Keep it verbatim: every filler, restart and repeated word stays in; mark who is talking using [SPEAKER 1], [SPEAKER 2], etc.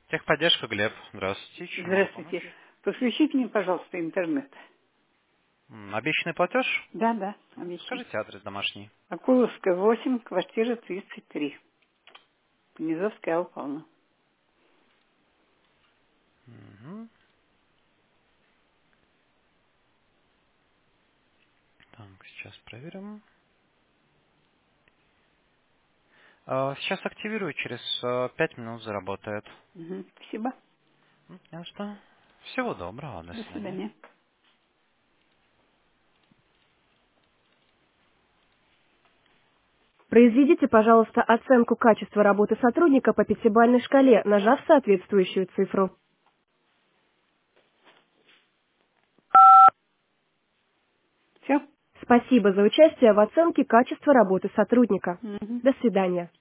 [SPEAKER 1] Техподдержка, Глеб. Здравствуйте. Чем могу помочь?
[SPEAKER 2] Здравствуйте. Подключите мне, пожалуйста, интернет.
[SPEAKER 1] М, Обещанный платеж?
[SPEAKER 2] Да, да, обещаю.
[SPEAKER 1] Скажите адрес домашний.
[SPEAKER 2] Акуловская, восемь, квартира тридцать три. Низовская, Алла Павловна.
[SPEAKER 1] Мгм. Так, сейчас проверим. А, Сейчас активирую, через э, пять минут заработает.
[SPEAKER 2] Мгм. Спасибо.
[SPEAKER 1] М, Не за что. Всего доброго. До
[SPEAKER 2] До
[SPEAKER 1] свидания.
[SPEAKER 2] свидания.
[SPEAKER 3] Произведите, пожалуйста, оценку качества работы сотрудника по пятибалльной шкале, нажав соответствующую цифру.
[SPEAKER 2] Все?
[SPEAKER 3] Спасибо за участие в оценке качества работы сотрудника.
[SPEAKER 2] Угу.
[SPEAKER 3] До свидания.